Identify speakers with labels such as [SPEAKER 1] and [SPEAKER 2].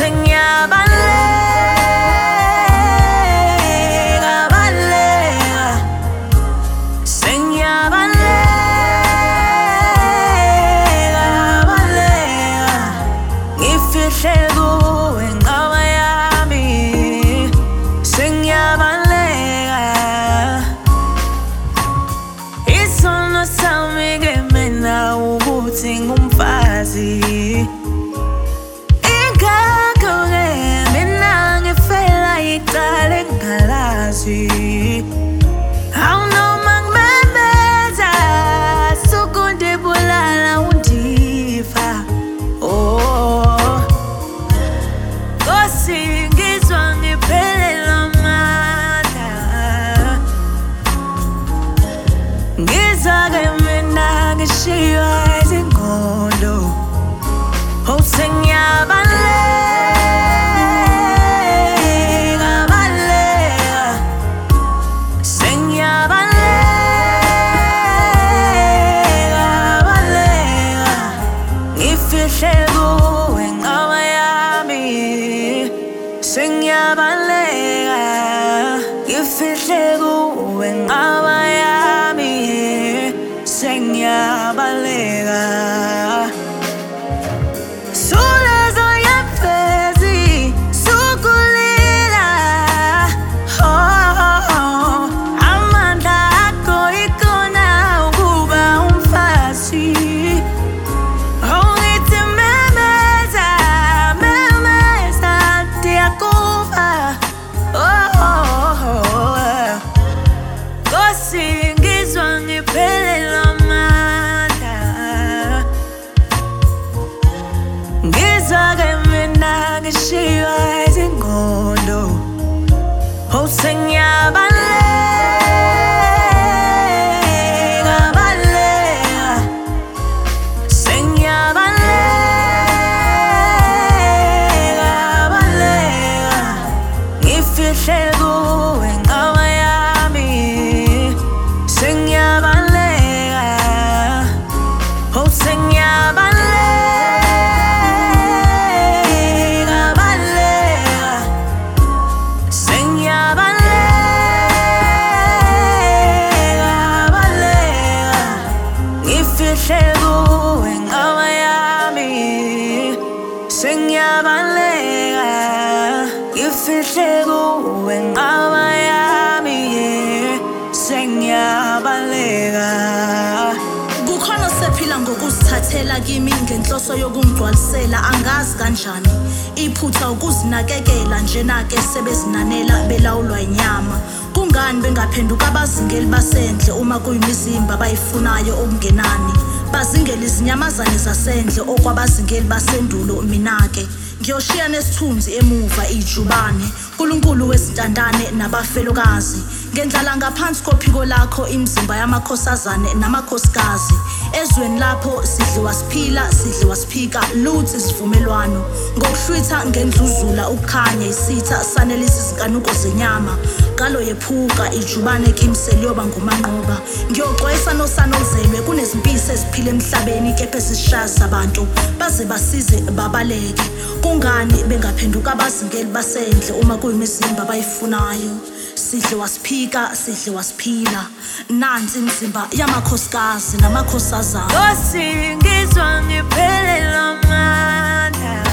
[SPEAKER 1] Ngumfazi ingakho-ke mina ngifela icala engingalazi awunoma ngimemeza sukundibulala undiva Nkosi ngizwa ngiphelelwa amandla ngizwa-ke mina ngishiywa izingqondo Sengiyabaleka ngifihle kuwe ngaba yami sengiyabaleka Sulezo yemfezi sukulila amandla akho ikona ukuba umfazi Ungithi memeza ndiyakuva Nkosi ngizwa ngiphelelwa amandla ngizwa-ke mina ngishiywa izingqondo ngifihle kuwe ngaba yami sengiyabaleka ngifihle kuwe ngaba yami sengiyabaleka ngifihle kuwe ngaba yami sengiyabaleka
[SPEAKER 2] Kukhona sephila ngokuzithathela kimi ngenhloso yokungigcwalisela angazi kanjani iphutha ukuzinakekela njena-ke sebezinanela belawulwa inyama Kungani bengaphenduka abazingeli basendle uma kuyimizimba abayifunayo okungenani bazingela izinyamazane zasendle okwabazingeli basendulo mina-ke ngiyoshiya nesithunzi emuva ijubane uNkulunkulu wezintandane nabafelokazi ngendlala ngaphansi kophiko lakho imizimba yamakhosazane namakhosikazi ezweni lapho sidliwa siphila sidliwa siphika lutho isivumelwano ngokuhlwitha ngendluzula ukukhanya isitha sanelisa izinkanuko zenyama ngalo yephuka ijubane kimseli yoba ngumanqoba ngiyoxwayisa nosanozelwe kunezimpisi eziphila emhlabeni kepha sishaza abantu baze basize babaleke Kungani bengaphenduka abazingeli basendle uma kuyimizimba abayifunayo sidliwa siphika sidliwa siphila nansi imizimba yamakhosikazi namakhosazana
[SPEAKER 1] Nkosi ngizwa ngiphelelwa amandla